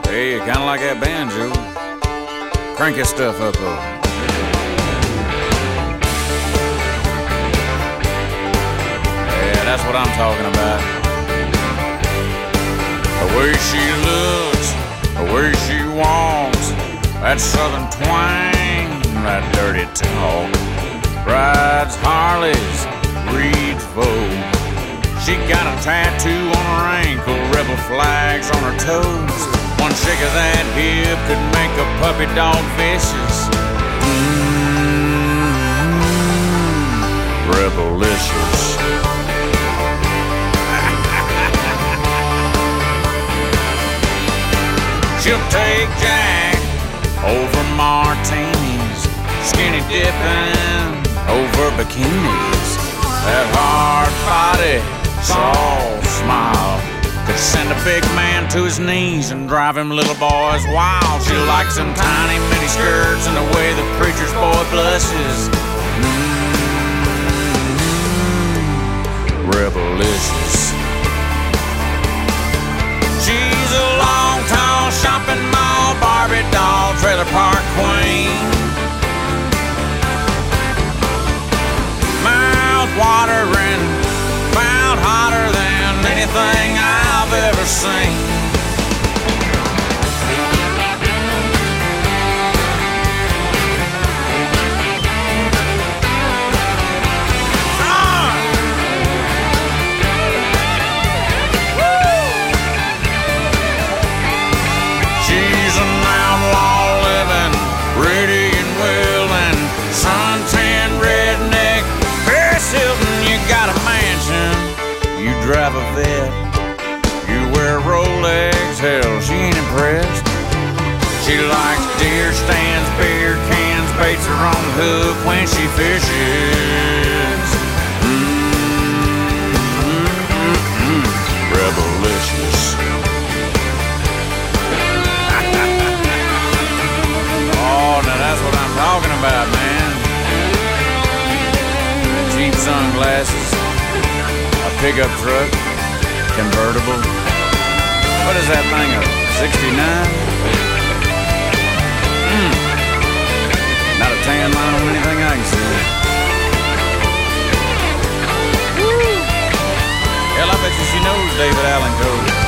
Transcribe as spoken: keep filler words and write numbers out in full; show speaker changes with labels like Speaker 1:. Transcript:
Speaker 1: Hey, kinda like that banjo. Crank that stuff up, though. Yeah, that's what I'm talking about. The way she looks, the way she walks, that southern twang, that dirty talk. Rides Harleys, reads Vogue. She got a tattoo on her ankle, rebel flags on her toes. One shake of that hip could make a puppy dog vicious. Mmm, rebelicious. She'll take Jack over martinis, skinny dipping over bikinis. That hard body, soft smile could send a big man to his knees and drive him little boys wild. She likes them tiny mini skirts and the way the preacher's boy blushes. Mmm, rebelicious. She's a long, tall shopping mall Barbie doll trailer park queen. Mouth watering, mouth hotter than anything I've ever seen. Ah! She's an outlaw living, pretty and willing, suntan redneck, Paris Hilton. You got a mansion, you drive a vet, you wear Rolex, hell, she ain't impressed. She likes deer stands, beer cans, baits her on hook when she fishes. Mm-hmm. Rebelicious. Oh, now that's what I'm talking about, man. Cheap sunglasses, a pickup truck, convertible. What is that thing, a sixty-nine? Mm. Not a tan line on anything I can see. Woo. Hell, I bet you she knows David Allen Coe.